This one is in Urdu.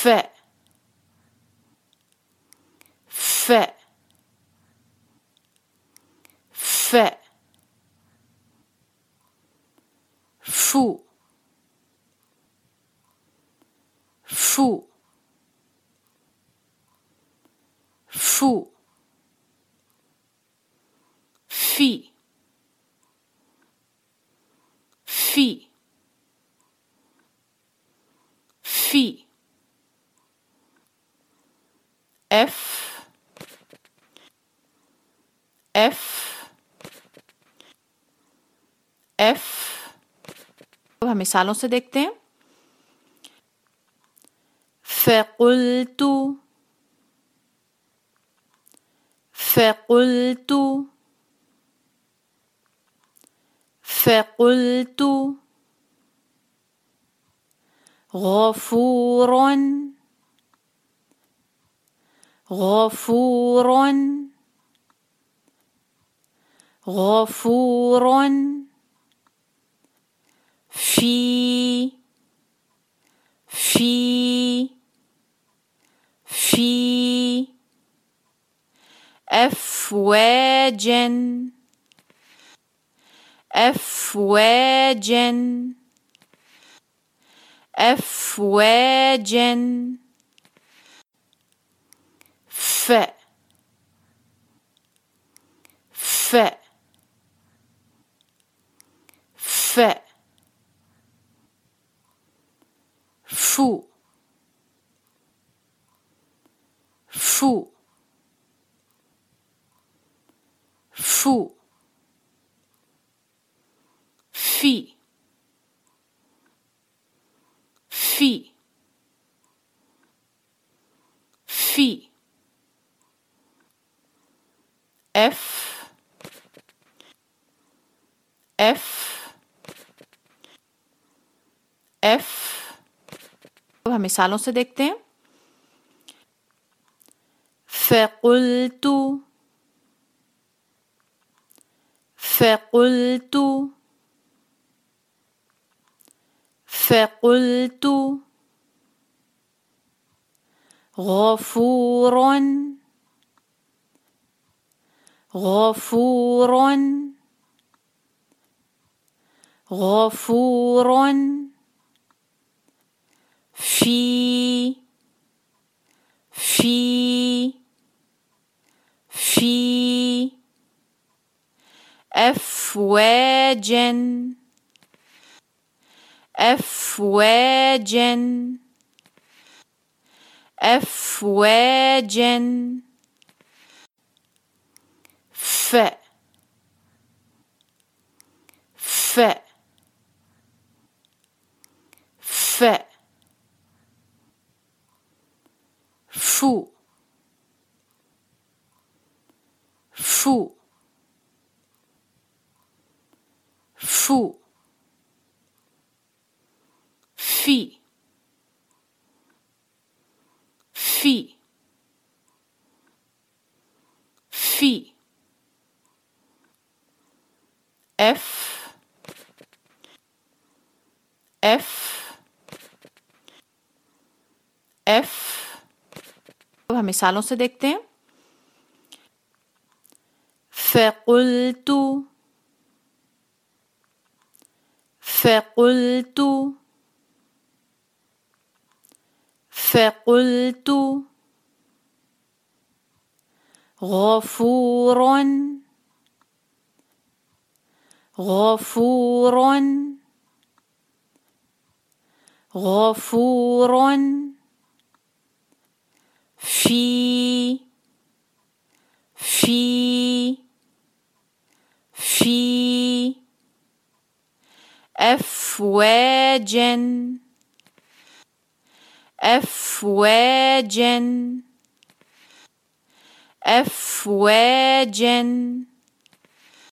ف ف ف فو فو فو في في في F F F अब हम मिसालों से देखते हैं فقلت فقلت فقلت غفور غفور غفور في أفواجا أفواجا أفواجا ف ف ف فو فو فو في في في F F F अब हम मिसालों से देखते हैं فقلت فقلت فقلت غفور غفور غفور في أفواجا أفواجا أفواجا ف ف ف فو فو فو في في في F F F अब हम मिसालों से देखते हैं فقلت فقلت فقلت غفور غفور غفور في أفواجا أفواجا أفواجا